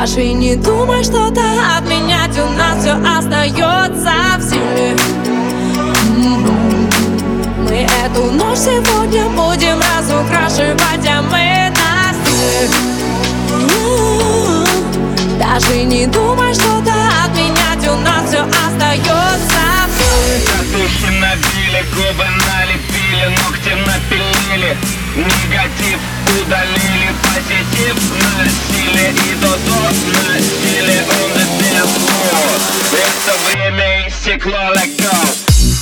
Даже не думай что-то отменять, у нас все остается в силе. Мы эту ночь сегодня будем разукрашивать, а мы на стиле. Даже не думай что-то отменять, у нас все остается в силе. Татухи набили, губы налепили, ногти напилили, негатив удалили, позитив на стиле и до-до на стиле on the dance floor. Это время истекло, let go.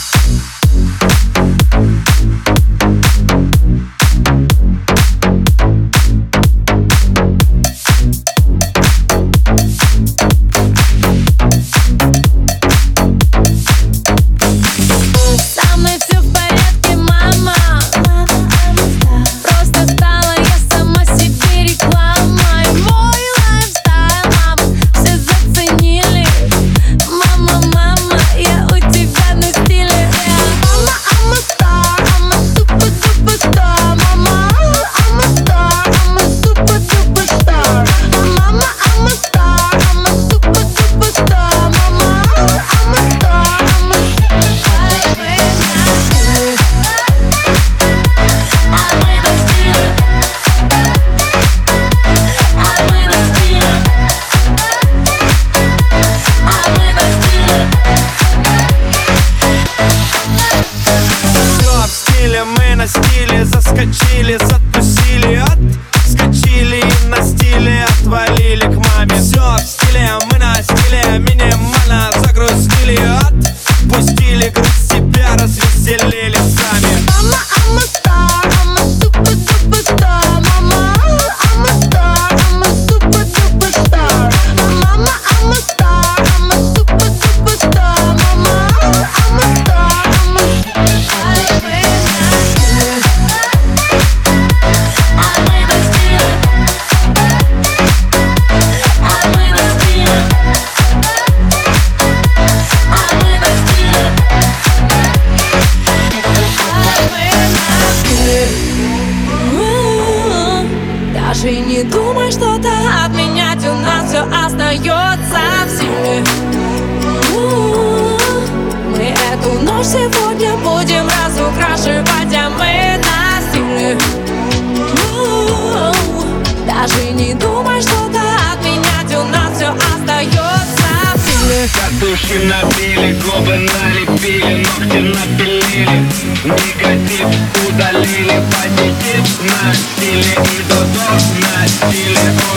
Мы на стиле заскочили, затусили, отскочили и на стиле отвалили к маме. Все в стиле, мы на стиле, минимально загрузили, отпустили грусть себя, развеселили сами. Мама, I'm a star, I'm a super duper star. Мама, I'm a star, I'm a super duper star. Мама, I'm a star, I'm a super duper star. Мама, I'm a star, I'm a Даже не думай что-то отменять, у нас все остается в силе. Мы эту ночь сегодня будем разукрашивать, а мы на стиле. Даже не думай что-то отменять, у нас все остается в силе. Татухи набили, губы налепили, ногти напилили, негатив удалили, позитив на стиле и до-до на стиле.